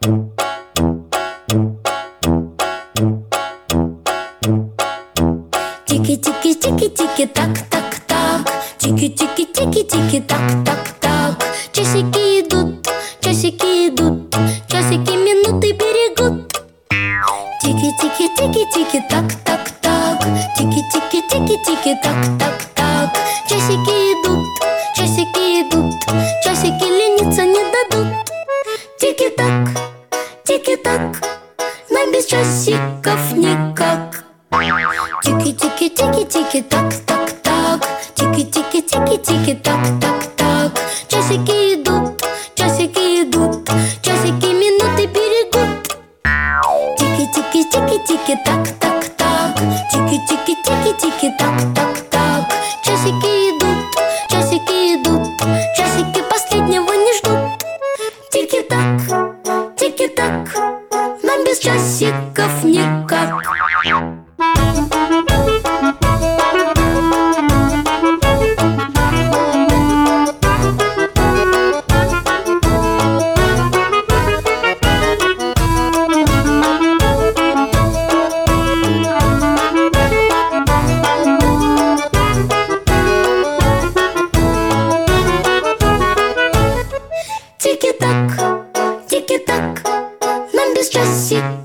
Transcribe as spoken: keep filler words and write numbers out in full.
Тики-тики-тики-тики, так-так-так. Тики-тики-тики-тики, так-так-так. Часики идут, часики идут, часики минуты берегут. Тики-тики-тики-тики, так-так-так. Тики-тики-тики-тики, так-так-так. Часики идут, часики идут, часики лениться не дадут. Тики-так, тики-так, нам без часиков никак. Тики-тики-тики-тики, так-так-так. Тики-тики-тики-тики, так-так-так. Часики идут, часики идут, часики минуты берегут. Тики-тики-тики-тики, так-так-так. Тики-тики-тики-тики, так-так-так. Часики идут, часики идут, часики последнего не ждут. Тики-так, тики-так, нам без часиков никак. Тики-так, тики-так, нам без часиков